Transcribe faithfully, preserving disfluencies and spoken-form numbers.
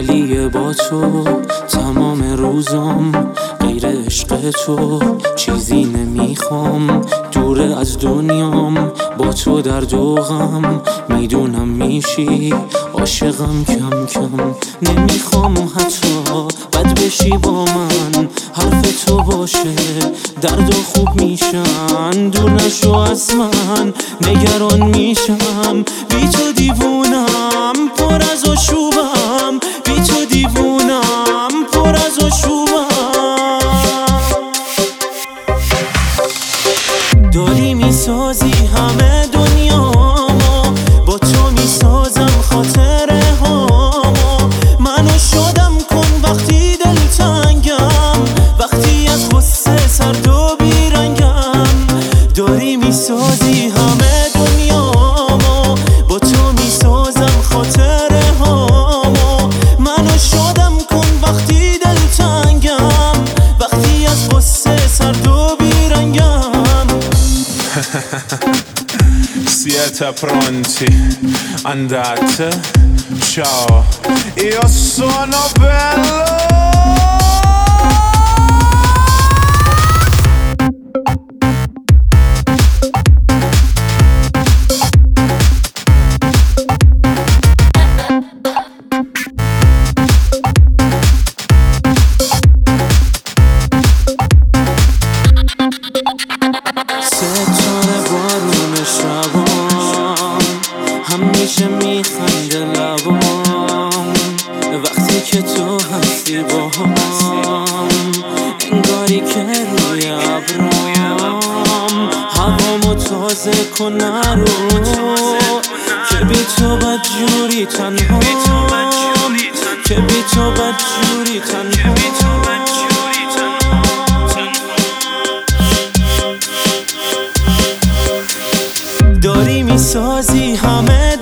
خالیه با تو تمام روزم، غیر عشق تو چیزی نمیخوام. دوره از دنیام با تو در دوغم، میدونم میشی عاشقم کم کم. نمیخوام حتی بد بشی با من، حرف تو باشه درد و خوب میشن. دور نشو از من نگران میشم، بی تو دیوونم پر از آشوبم، بی تو دیوونم پر از آشوبم. داری میسازی همه دنیامو، با تو میسازم خاطره هامو. منو شادم کن وقتی دلتنگم، وقتی از غصه سرد و بیرنگم. داری میسازی همه دنیامو، با تو میسازم خاطره هامو. منو شادم کن vaqti دلتنگم، وقتی از غصه سرد و بیرنگم. Siete pronti? Andate? Ciao, io sono bello. ستاره بارون شبام همیشه میخنده لبام، وقتی که تو هستی با هم انگاری که روی ابرام. هوامو تازه کن نرو که بی تو بدجوری تنها، که بی تو بدجوری تنها. داری میسازی همه